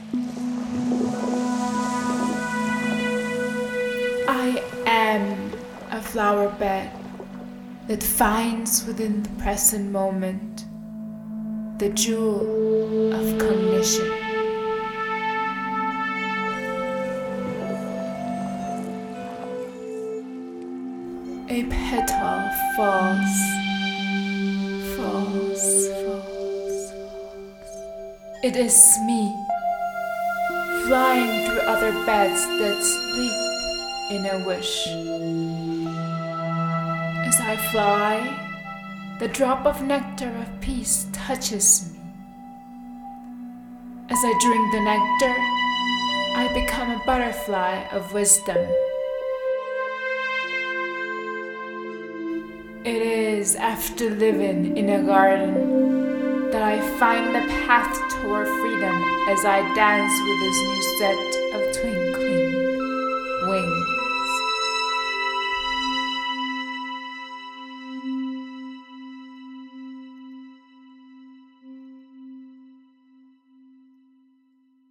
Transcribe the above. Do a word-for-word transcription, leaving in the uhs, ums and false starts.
I am a flower bed that finds within the present moment the jewel of cognition. A petal falls, falls, falls, falls. It is me, flying through other beds that sleep in a wish. As I fly, the drop of nectar of peace touches me. As I drink the nectar, I become a butterfly of wisdom. It is after living in a garden that I find the path toward freedom as I dance with this new set of twins.